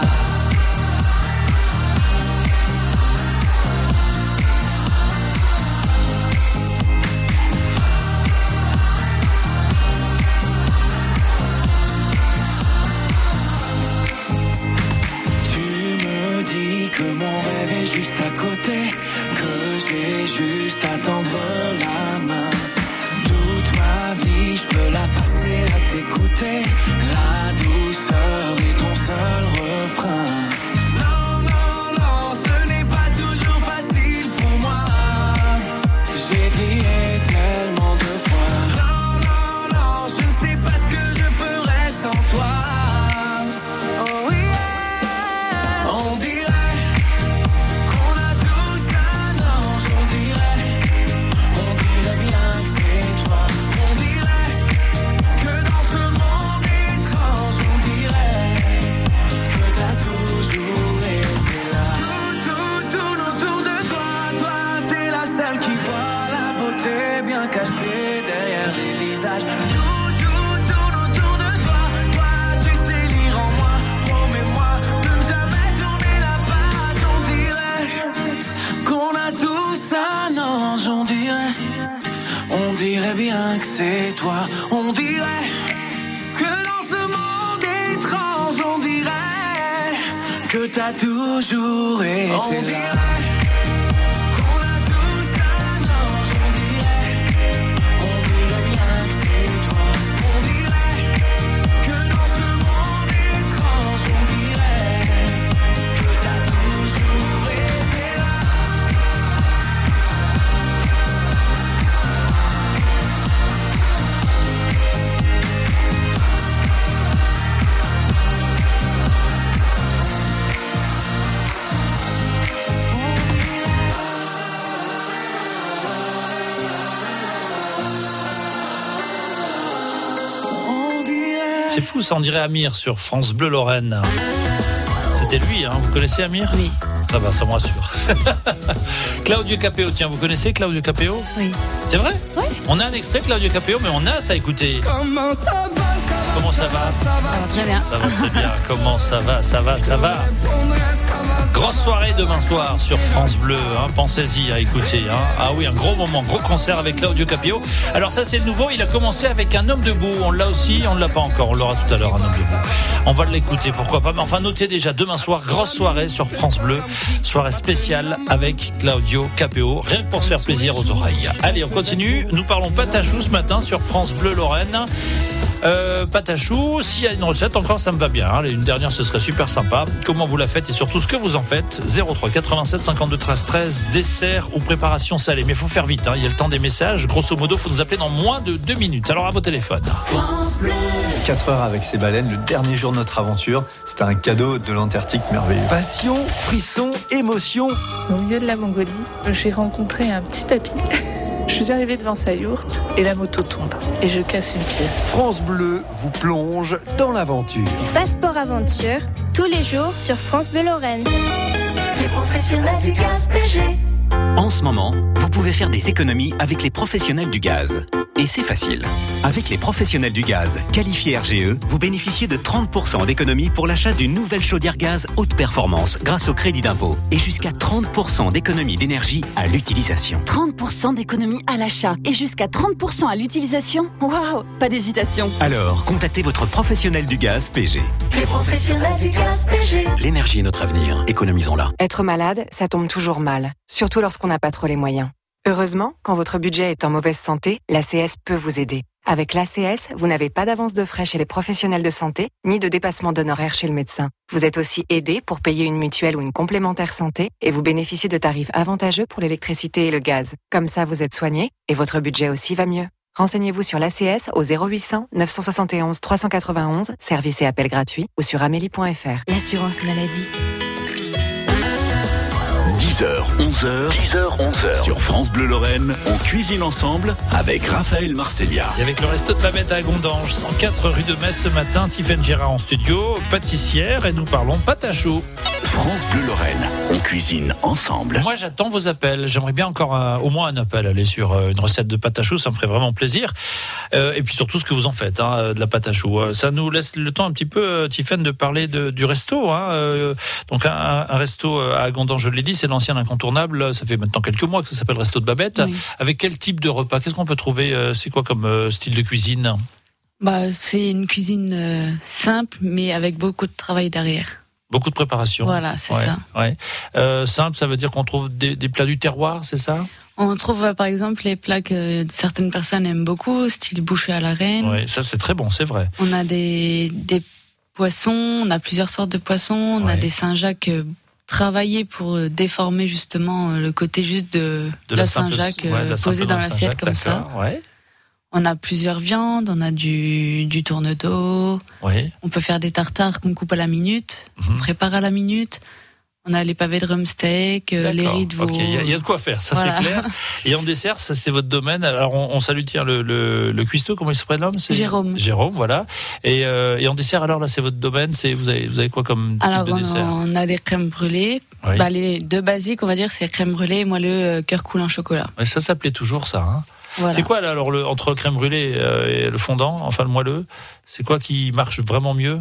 Tu me dis que mon rêve est juste à côté, que j'ai juste à tendre la main. Toute ma vie, je peux la passer à t'écouter. La douceur est ton seul refrain. Non, non, non, ce n'est pas toujours facile pour moi. J'ai plié tellement de fois. Non, non, non, je ne sais pas ce que je ferais sans toi. Oh yeah, on dirait qu'on a tous un ange. On dirait, on dirait bien que c'est toi. On dirait que dans ce monde étrange, on dirait que t'as toujours été là. Tout, tout, tout autour de toi, toi t'es la seule qui voit la beauté bien cachée derrière les visages. Tout, tout, tout autour de toi, toi tu sais lire en moi. Promets-moi de ne jamais tourner la page. On dirait qu'on a tous un ange. On dirait, on dirait bien que c'est toi. On dirait que dans ce monde étrange, on dirait que t'as toujours été là. On dirait qu'on a tous un ange. On dirait, on dirait bien que c'est toi. On dirait que dans ce monde étrange, on dirait que t'as toujours été là. C'est fou, ça, on dirait Amir sur France Bleu Lorraine. C'était lui, hein. Vous connaissez Amir ? Oui. Ça va, ça me rassure. Claudio Capéo, tiens, vous connaissez Claudio Capéo ? Oui. C'est vrai ? Oui. On a un extrait de Claudio Capéo, mais on a ça à écouter. Comment ça va, ça va, Comment ça va ? Ça va très bien. Ça va très bien. Comment ça va ? Ça va, ça va. Grosse soirée demain soir sur France Bleu, hein, pensez-y à écouter. Hein. Ah oui, un gros moment, gros concert avec Claudio Capéo. Alors ça c'est le nouveau, il a commencé avec Un homme debout. On l'a aussi, on ne l'a pas encore, on l'aura tout à l'heure, Un homme debout. On va l'écouter, pourquoi pas. Mais enfin, notez déjà, demain soir, grosse soirée sur France Bleu. Soirée spéciale avec Claudio Capéo, rien que pour se faire plaisir aux oreilles. Allez, on continue. Nous parlons patachou ce matin sur France Bleu Lorraine. Euh, patachou, s'il y a une recette encore, ça me va bien. Hein. Une dernière, ce serait super sympa. Comment vous la faites et surtout ce que vous en faites. zéro trois quatre-vingt-sept cinquante-deux treize treize, dessert ou préparation salée. Mais il faut faire vite, hein. Il y a le temps des messages. Grosso modo, il faut nous appeler dans moins de deux minutes. Alors à vos téléphones. quatre heures avec ces baleines, le dernier jour de notre aventure. C'était un cadeau de l'Antarctique merveilleux. Passion, frisson, émotion. Au milieu de la Mongolie, j'ai rencontré un petit papy. Je suis arrivée devant sa yourte et la moto tombe et je casse une pièce. France Bleu vous plonge dans l'aventure. Passeport aventure, tous les jours sur France Bleu Lorraine. Les professionnels du gaz P G. En ce moment, vous pouvez faire des économies avec les professionnels du gaz. Et c'est facile. Avec les professionnels du gaz qualifiés R G E, vous bénéficiez de trente pour cent d'économie pour l'achat d'une nouvelle chaudière gaz haute performance grâce au crédit d'impôt. Et jusqu'à trente pour cent d'économie d'énergie à l'utilisation. trente pour cent d'économie à l'achat et jusqu'à trente pour cent à l'utilisation. Waouh, pas d'hésitation. Alors, contactez votre professionnel du gaz P G. Les professionnels du gaz P G. L'énergie est notre avenir. Économisons-la. Être malade, ça tombe toujours mal, surtout lorsqu'on n'a pas trop les moyens. Heureusement, quand votre budget est en mauvaise santé, l'A C S peut vous aider. Avec l'A C S, vous n'avez pas d'avance de frais chez les professionnels de santé, ni de dépassement d'honoraires chez le médecin. Vous êtes aussi aidé pour payer une mutuelle ou une complémentaire santé et vous bénéficiez de tarifs avantageux pour l'électricité et le gaz. Comme ça, vous êtes soigné et votre budget aussi va mieux. Renseignez-vous sur l'A C S au zéro huit cents neuf cent soixante et onze trois cent quatre-vingt-onze, service et appel gratuit, ou sur amélie point f r. L'assurance maladie. dix heures, onze heures, dix heures, onze heures. Sur France Bleu Lorraine, on cuisine ensemble avec Raphaël Marcellia. Et avec le resto de Babette à Gondange, cent quatre rue de Metz ce matin, Tiffaine Gérard en studio, pâtissière, et nous parlons pâte à choux. France Bleu Lorraine, on cuisine ensemble. Moi, j'attends vos appels. J'aimerais bien encore un, au moins un appel. Aller sur euh, une recette de pâte à choux, ça me ferait vraiment plaisir. Euh, et puis surtout ce que vous en faites, hein, de la pâte à choux. Euh, ça nous laisse le temps un petit peu, euh, Tiffaine, de parler de, du resto. Hein, euh, donc un, un resto à Gondange, je l'ai dit, c'est l'ancien incontournable. Ça fait maintenant quelques mois que ça s'appelle Resto de Babette. Oui. Avec quel type de repas? Qu'est-ce qu'on peut trouver? euh, C'est quoi comme euh, style de cuisine? Bah, c'est une cuisine euh, simple, mais avec beaucoup de travail derrière. Beaucoup de préparation. Voilà, c'est ouais, ça. Ouais. Euh, simple, ça veut dire qu'on trouve des, des plats du terroir, c'est ça? On trouve euh, par exemple les plats que certaines personnes aiment beaucoup, style bouchée à la reine. Oui, ça c'est très bon, c'est vrai. On a des, des poissons, on a plusieurs sortes de poissons, on ouais. a des Saint-Jacques euh, travaillés pour euh, déformer justement euh, le côté juste de, de la, la Saint-Jacques euh, ouais, posé dans l'assiette comme ça. Ouais. On a plusieurs viandes, on a du, du tourne-dos, oui. On peut faire des tartares qu'on coupe à la minute, mm-hmm. on prépare à la minute, on a les pavés de rumsteak, D'accord. les riz de veau. Ok, il y, y a de quoi faire, ça voilà. C'est clair. Et en dessert, ça c'est votre domaine. Alors on, on salue tiens le, le, le cuistot, comment il se prénomme? C'est Jérôme. Jérôme, voilà. Et, euh, et en dessert, alors là c'est votre domaine, c'est, vous, avez, vous avez quoi comme alors, type de dessert? Alors on a des crèmes brûlées. Oui. Bah, les deux basiques, on va dire, c'est crème brûlée et moelleux cœur coulant chocolat. Ouais, ça s'appelait toujours ça, hein. Voilà. C'est quoi là, alors le, entre crème brûlée et le fondant, enfin le moelleux, c'est quoi qui marche vraiment mieux?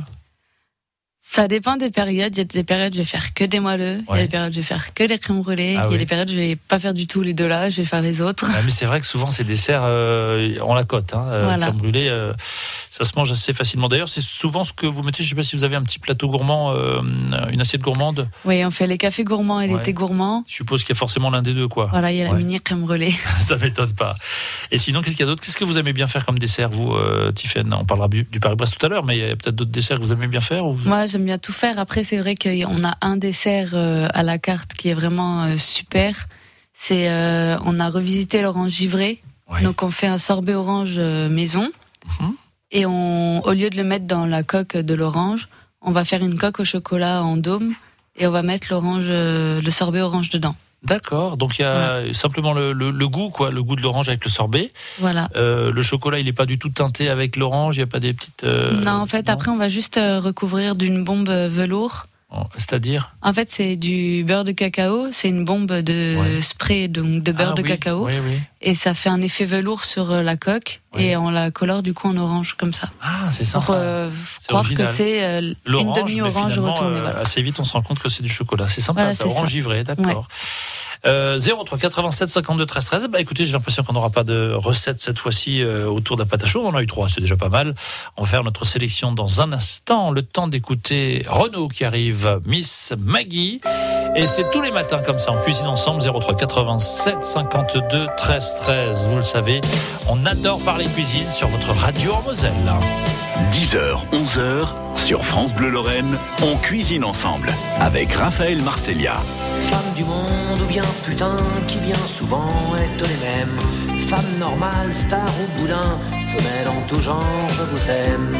Ça dépend des périodes. Il y a des périodes où je vais faire que des moelleux, ouais. Il y a des périodes où je vais faire que des crèmes brûlées, ah, il y a oui. des périodes où je vais pas faire du tout les deux là, je vais faire les autres. Ah, mais c'est vrai que souvent ces desserts, euh, on la cote, hein, voilà. Crème brûlée, euh, ça se mange assez facilement. D'ailleurs, c'est souvent ce que vous mettez. Je sais pas si vous avez un petit plateau gourmand, euh, une assiette gourmande. Oui, on fait les cafés gourmands et ouais. les thés gourmands. Je suppose qu'il y a forcément l'un des deux, quoi. Voilà, il y a la ouais. mini crème brûlée. Ça m'étonne pas. Et sinon, qu'est-ce qu'il y a d'autre? Qu'est-ce que vous aimez bien faire comme dessert, vous, euh, Tiffaine? On parlera du, du Paris-Brest tout à l'heure, mais il y a peut-être d'autres desserts que vous aimez bien faire ou... Moi, j'aime bien tout faire. Après, c'est vrai qu'on a un dessert euh, à la carte qui est vraiment euh, super. C'est, euh, on a revisité l'orange givré. Ouais. Donc, on fait un sorbet orange euh, maison. Mm-hmm. Et on, au lieu de le mettre dans la coque de l'orange, on va faire une coque au chocolat en dôme et on va mettre l'orange, euh, le sorbet orange dedans. D'accord, donc il y a voilà. simplement le, le, le goût, quoi, le goût de l'orange avec le sorbet. Voilà. Euh, le chocolat, il n'est pas du tout teinté avec l'orange, il n'y a pas des petites... Euh... Non, en fait, non. Après, on va juste recouvrir d'une bombe velours. Oh, c'est-à-dire? En fait, c'est du beurre de cacao, c'est une bombe de ouais. spray donc de beurre ah, de oui. cacao. Oui, oui. Et ça fait un effet velours sur la coque oui. et on la colore du coup en orange comme ça. Ah, c'est ça. Pour euh, croire original. Que c'est euh, une demi-orange retournée. Euh, voilà. Assez vite, on se rend compte que c'est du chocolat. C'est sympa, voilà, ça, orange givré, d'accord. Ouais. Euh, zéro trois quatre-vingt-sept cinquante-deux treize treize. Bah écoutez, j'ai l'impression qu'on n'aura pas de recette cette fois-ci euh, autour de la pâte à choux. On en a eu trois, c'est déjà pas mal. On va faire notre sélection dans un instant. Le temps d'écouter Renaud qui arrive, Miss Maggie. Et c'est tous les matins comme ça, on cuisine ensemble. Zéro trois quatre-vingt-sept cinquante-deux treize treize. Vous le savez, on adore parler cuisine sur votre radio en Moselle. dix heures, onze heures, sur France Bleu Lorraine, on cuisine ensemble avec Raphaël Marcellia. Femme du monde ou bien putain qui bien souvent est les mêmes. Femme normale, star ou boudin, femelle en tout genre, je vous aime.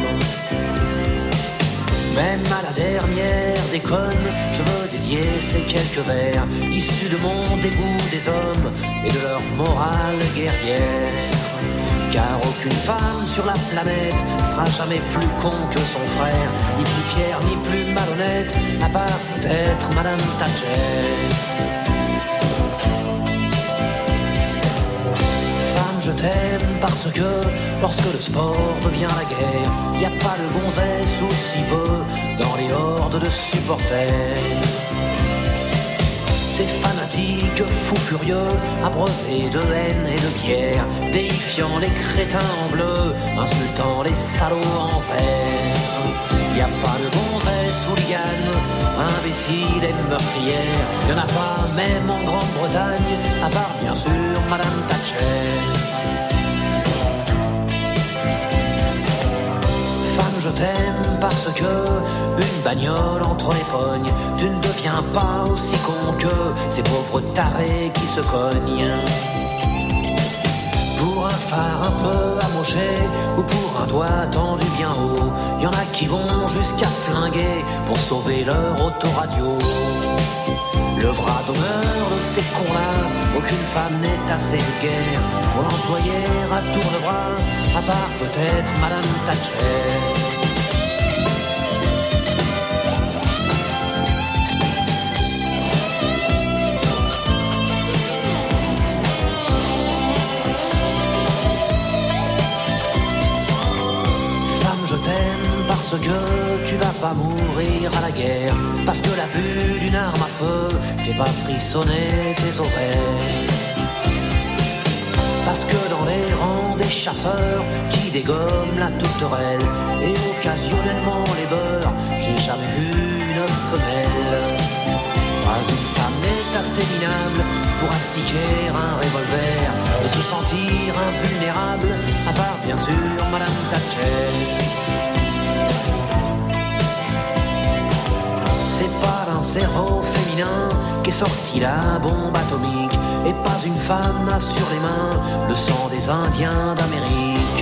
Même à la dernière déconne, je veux dédier ces quelques vers issus de mon dégoût des hommes et de leur morale guerrière. Car aucune femme sur la planète sera jamais plus con que son frère, ni plus fière, ni plus malhonnête, à part peut-être Madame Thatcher. Femme, je t'aime parce que lorsque le sport devient la guerre, y a pas de gonzesse aussi peu dans les hordes de supporters. Ces fanatiques fous furieux, abreuvés de haine et de bière, déifiant les crétins en bleu, insultant les salauds en vert. Y a pas de gonzesse hooligane, imbécile et meurtrière, y en a pas même en Grande-Bretagne, à part bien sûr Madame Thatcher. je t'aime parce que une bagnole entre les pognes, tu ne deviens pas aussi con que ces pauvres tarés qui se cognent. Pour un phare un peu amoché ou pour un doigt tendu bien haut, y en a qui vont jusqu'à flinguer pour sauver leur autoradio. Le bras d'honneur de ces cons-là, aucune femme n'est assez vulgaire pour l'employer à tour de bras, à part peut-être Madame Thatcher. Je t'aime parce que tu vas pas mourir à la guerre, parce que la vue d'une arme à feu fait pas frissonner tes oreilles, parce que dans les rangs des chasseurs qui dégomment la tourterelle et occasionnellement les beurs, j'ai jamais vu une femelle. Pas une femme n'est assez minable pour astiquer un revolver et se sentir invulnérable, à part bien sûr Madame Thatcher. C'est pas d'un cerveau féminin qu'est sortie la bombe atomique, et pas une femme n'a sur les mains le sang des Indiens d'Amérique.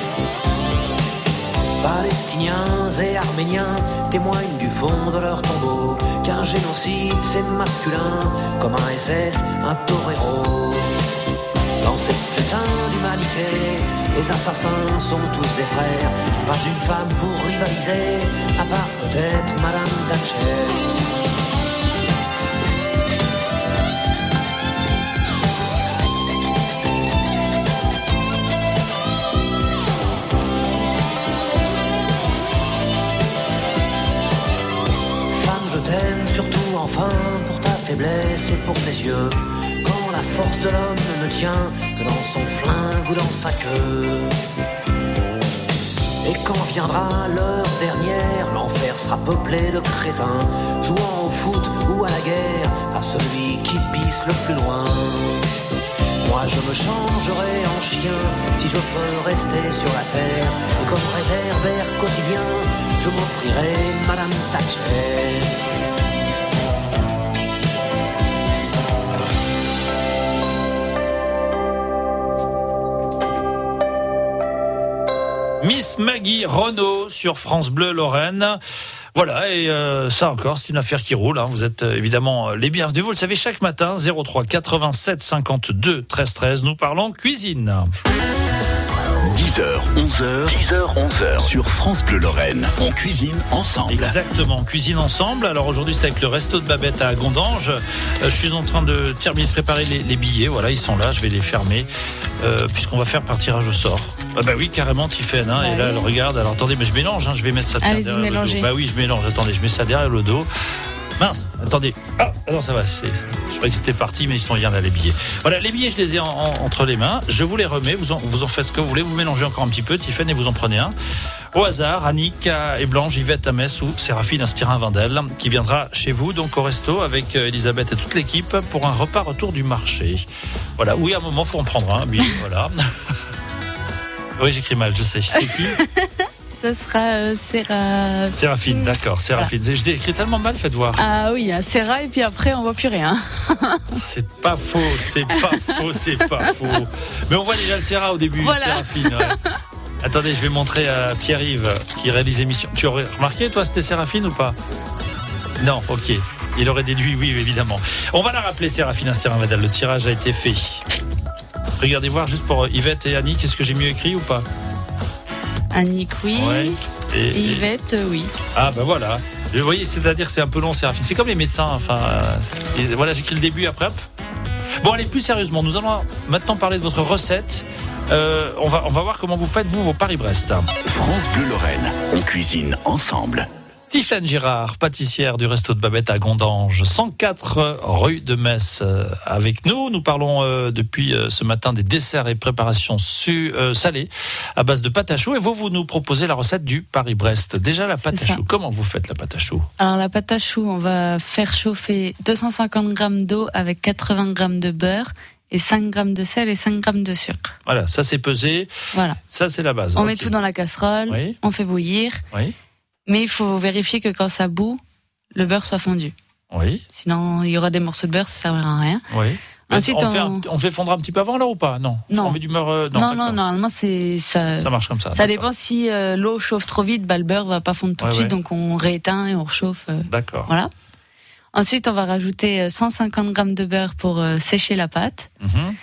Palestiniens et Arméniens témoignent du fond de leur tombeau qu'un génocide c'est masculin comme un S S, un torero. Dans cette putain d'humanité, les assassins sont tous des frères. Pas une femme pour rivaliser, à part peut-être Madame Thatcher. Surtout enfin pour ta faiblesse et pour tes yeux, quand la force de l'homme ne tient que dans son flingue ou dans sa queue. Et quand viendra l'heure dernière, l'enfer sera peuplé de crétins jouant au foot ou à la guerre à celui qui pisse le plus loin. Moi je me changerai en chien si je peux rester sur la terre, et comme réverbère quotidien, je m'offrirai Madame Thatcher. Miss Maggie Renaud sur France Bleu Lorraine. Voilà, et euh, ça encore, c'est une affaire qui roule. Hein. Vous êtes euh, évidemment les bienvenus. Vous le savez, chaque matin, zéro trois quatre-vingt-sept cinquante-deux treize treize, nous parlons cuisine. dix heures, onze heures, dix heures, onze heures, sur France Bleu Lorraine. On cuisine ensemble. Exactement, on cuisine ensemble. Alors aujourd'hui, c'est avec le resto de Babette à Gondange. Euh, je suis en train de terminer de préparer les, les billets. Voilà, ils sont là, je vais les fermer. Euh, puisqu'on va faire par tirage au sort. Ah bah oui, carrément, Tiffaine. Hein, bah et là, oui. Elle regarde. Alors attendez, mais je mélange. Hein, je vais mettre ça Allez-y, derrière mélanger. le dos. Bah oui, je mélange. Attendez, je mets ça derrière le dos. Mince, attendez. Ah, non, ça va. C'est... Je croyais que c'était parti, mais ils sont bien là, les billets. Voilà, les billets, je les ai en, en, entre les mains. Je vous les remets. Vous en, vous en faites ce que vous voulez. Vous mélangez encore un petit peu, Tiffaine, et vous en prenez un. Au hasard, Annick et Blanche, Yvette à Metz ou Séraphine Astirin-Vindel qui viendra chez vous, donc au resto, avec Elisabeth et toute l'équipe pour un repas retour du marché. Voilà, oui, à un moment, il faut en prendre un. Billet, voilà. Oui, j'écris mal, je sais. C'est qui ? Ce sera euh, Séra... Séraphine, d'accord, Séraphine. Voilà. Je l'ai écrit tellement mal, faites voir. Ah oui, Séra, et puis après, on voit plus rien. C'est pas faux, c'est pas faux, c'est pas faux. Mais on voit déjà le Séra au début, voilà. Séraphine. Ouais. Attendez, je vais montrer à Pierre-Yves qui réalise l'émission. Tu aurais remarqué, toi, c'était Séraphine ou pas ? Non, ok. Il aurait déduit, oui, évidemment. On va la rappeler, Séraphine Astirin-Vindel. Le tirage a été fait. Regardez voir, juste pour Yvette et Annick, est-ce que j'ai mieux écrit ou pas ? Annick, oui. Ouais. Et, et Yvette, et... oui. Ah, ben voilà. Vous voyez, c'est-à-dire que c'est un peu long, Séraphine. C'est comme les médecins. Enfin, euh, et voilà, j'écris le début, après, hop. Bon, allez, plus sérieusement, nous allons maintenant parler de votre recette. Euh, on va, on va voir comment vous faites, vous, vos Paris-Brest. France Bleu Lorraine, on cuisine ensemble. Tiffaine Girard, pâtissière du resto de Babette à Gondange, cent quatre rue de Metz, avec nous. Nous parlons euh, depuis euh, ce matin des desserts et préparations su, euh, salées à base de pâte à choux. Et vous, vous nous proposez la recette du Paris-Brest. Déjà, la pâte à choux. Comment vous faites la pâte à choux ? Alors, la pâte à choux, on va faire chauffer deux cent cinquante grammes d'eau avec quatre-vingts grammes de beurre et cinq grammes de sel et cinq grammes de sucre. Voilà, ça c'est pesé. Voilà. Ça c'est la base. On okay. met tout dans la casserole, oui. on fait bouillir. Oui. Mais il faut vérifier que quand ça bout, le beurre soit fondu. Oui. Sinon, il y aura des morceaux de beurre, ça ne servira à rien. Oui. Ensuite, on, on... Fait un, on fait fondre un petit peu avant là ou pas? Non. Non. On met du beurre. Euh, non, non, non, normalement c'est ça. Ça marche comme ça. Ça dépend si euh, l'eau chauffe trop vite, bah, le beurre va pas fondre tout ouais, de suite, ouais. donc on rééteint et on rechauffe. Euh, D'accord. Voilà. Ensuite, on va rajouter cent cinquante grammes de beurre pour euh, sécher la pâte. Mm-hmm.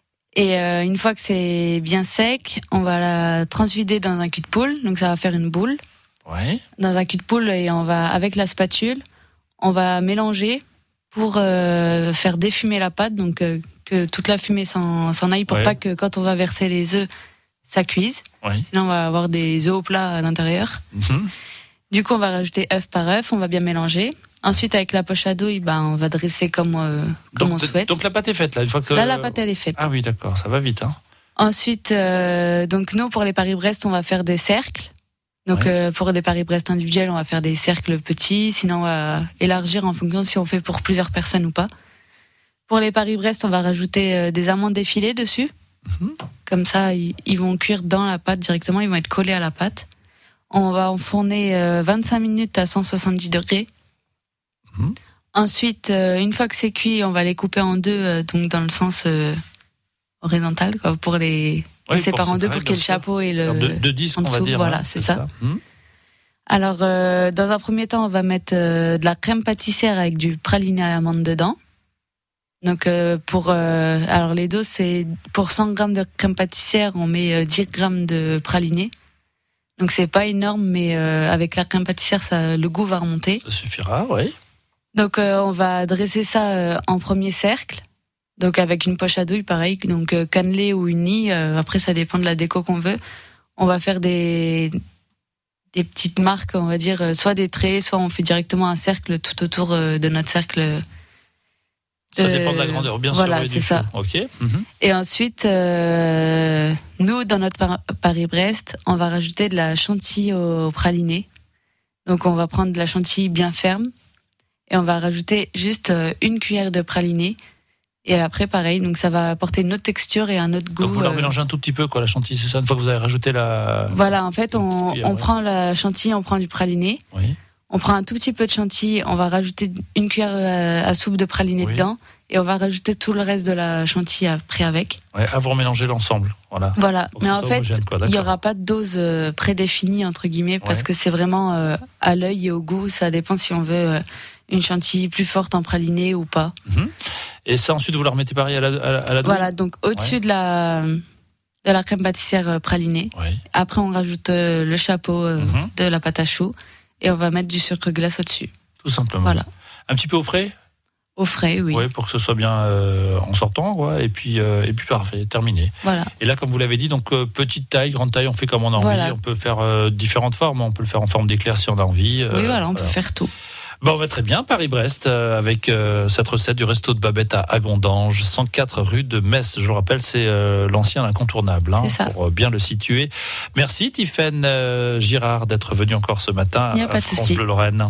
Et euh, une fois que c'est bien sec, on va la transvider dans un cul de poule. Donc ça va faire une boule. Ouais. Dans un cul de poule et on va avec la spatule, on va mélanger pour euh, faire défumer la pâte. Donc euh, que toute la fumée s'en, s'en aille pour ouais. pas que quand on va verser les œufs, ça cuise. Ouais. Sinon on va avoir des œufs au plat à l'intérieur. Mm-hmm. Du coup on va rajouter œuf par œuf, on va bien mélanger. Ensuite, avec la poche à douille, ben, on va dresser comme, euh, comme donc, on souhaite. Donc la pâte est faite là, une fois que... Là, la pâte elle est faite. Ah oui, d'accord, ça va vite. Hein. Ensuite, euh, donc nous pour les Paris-Brest, on va faire des cercles. Donc ouais. euh, pour des Paris-Brest individuels, on va faire des cercles petits. Sinon, on va élargir en fonction de si on fait pour plusieurs personnes ou pas. Pour les Paris-Brest, on va rajouter euh, des amandes effilées dessus. Mm-hmm. Comme ça, ils, ils vont cuire dans la pâte directement. Ils vont être collés à la pâte. On va enfourner euh, vingt-cinq minutes à cent soixante-dix degrés. Mmh. Ensuite, euh, une fois que c'est cuit, on va les couper en deux, euh, donc dans le sens euh, horizontal, quoi, pour les, oui, les séparer en deux pour qu'il y ait le chapeau et le de, de disque, en dessous. On va dire, voilà, hein, c'est, c'est ça. ça. Mmh. Alors, euh, dans un premier temps, on va mettre euh, de la crème pâtissière avec du praliné à amandes dedans. Donc, euh, pour euh, alors les doses, c'est pour cent grammes de crème pâtissière, on met euh, dix grammes de praliné. Donc, c'est pas énorme, mais euh, avec la crème pâtissière, ça, le goût va remonter. Ça suffira, oui. Donc euh, on va dresser ça euh, en premier cercle, donc avec une poche à douille pareil, donc euh, cannelé ou uni, euh, après ça dépend de la déco qu'on veut. On va faire des des petites marques, on va dire, euh, soit des traits, soit on fait directement un cercle tout autour euh, de notre cercle. Euh, ça dépend de la grandeur, bien voilà, sûr. Voilà, c'est ça. Ok. Mm-hmm. Et ensuite, euh, nous dans notre par- Paris-Brest, on va rajouter de la chantilly au, au praliné. Donc on va prendre de la chantilly bien ferme. Et on va rajouter juste une cuillère de praliné. Et après, pareil, donc ça va apporter une autre texture et un autre goût. Donc vous leur mélangez un tout petit peu, quoi, la chantilly, c'est ça, une fois que vous avez rajouté la... Voilà, en fait, on, cuillère, on ouais. prend la chantilly, on prend du praliné. Oui. On prend un tout petit peu de chantilly, on va rajouter une cuillère à soupe de praliné oui. dedans. Et on va rajouter tout le reste de la chantilly après avec. Ouais, à vous remélanger l'ensemble, voilà. Voilà, mais en fait, homogène, quoi, il n'y aura pas de dose euh, prédéfinie, entre guillemets, parce ouais. que c'est vraiment euh, à l'œil et au goût. Ça dépend si on veut... Euh, une chantilly plus forte en praliné ou pas. Mmh. Et ça, ensuite, vous la remettez pareil à la, à la, à la douille. Voilà, donc au-dessus ouais. de, la, de la crème pâtissière pralinée. Ouais. Après, on rajoute euh, le chapeau euh, mmh. de la pâte à choux et on va mettre du sucre glace au-dessus. Tout simplement. Voilà. Un petit peu au frais ? Au frais, oui. Oui, pour que ce soit bien euh, en sortant, quoi. Et puis, euh, et puis parfait, terminé. Voilà. Et là, comme vous l'avez dit, donc euh, petite taille, grande taille, on fait comme on a voilà. envie. On peut faire euh, différentes formes. On peut le faire en forme d'éclair si on a envie. Euh, oui, voilà, on voilà. peut faire tout. Bon, bah, très bien, Paris-Brest, euh, avec euh, cette recette du resto de Babette à Agondange, cent quatre rue de Metz. Je le rappelle, c'est euh, l'ancien incontournable, hein, pour euh, bien le situer. Merci, Tiffaine euh, Girard, d'être venue encore ce matin à France Bleu Lorraine.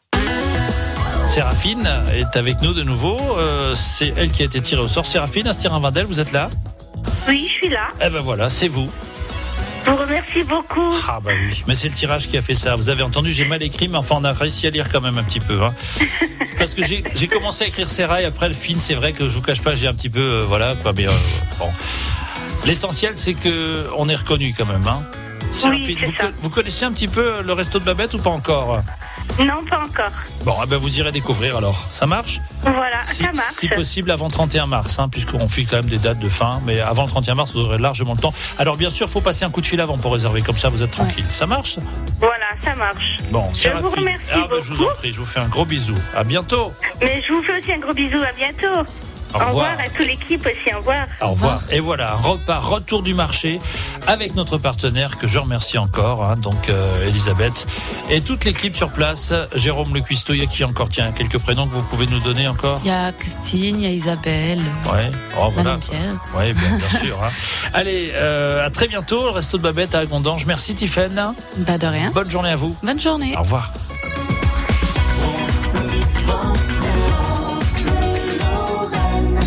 Séraphine est avec nous de nouveau. Euh, c'est elle qui a été tirée au sort. Séraphine, Astirin-Vindel, vous êtes là ? Oui, je suis là. Eh ben voilà, c'est vous. Je vous remercie beaucoup. Ah bah oui, mais c'est le tirage qui a fait ça. Vous avez entendu, j'ai mal écrit, mais enfin on a réussi à lire quand même un petit peu. Hein. Parce que j'ai, j'ai commencé à écrire Séra et après le film, c'est vrai que je vous cache pas, j'ai un petit peu, euh, voilà quoi. Mais euh, bon, l'essentiel c'est que on est reconnu quand même. Hein. Oui, c'est vous, ça. Vous connaissez un petit peu le resto de Babette ou pas encore ? Non, pas encore. Bon, eh ben vous irez découvrir alors. Ça marche ? Voilà, si, ça marche. Si possible avant trente et un mars, hein, puisqu'on fait quand même des dates de fin. Mais avant le trente et un mars, vous aurez largement le temps. Alors bien sûr, il faut passer un coup de fil avant pour réserver. Comme ça, vous êtes tranquille. Ouais. Ça marche ? Voilà, ça marche. Bon, je vous remercie ah, ben, beaucoup. Je vous en prie, je vous fais un gros bisou. À bientôt. Mais je vous fais aussi un gros bisou. À bientôt. Au revoir. Au revoir à toute l'équipe aussi, au revoir. Au revoir. Et voilà, repas, retour du marché avec notre partenaire que je remercie encore, hein, donc euh, Elisabeth et toute l'équipe sur place. Jérôme Le Cuisto, il y a qui encore ? Tiens, quelques prénoms que vous pouvez nous donner encore ? Il y a Christine, il y a Isabelle. Ouais, oh, voilà. Pierre. Ouais, bien, bien sûr. Hein. Allez, euh, à très bientôt, le resto de Babette à Agondange. Merci Tiffaine. Pas de rien. Bonne journée à vous. Bonne journée. Au revoir.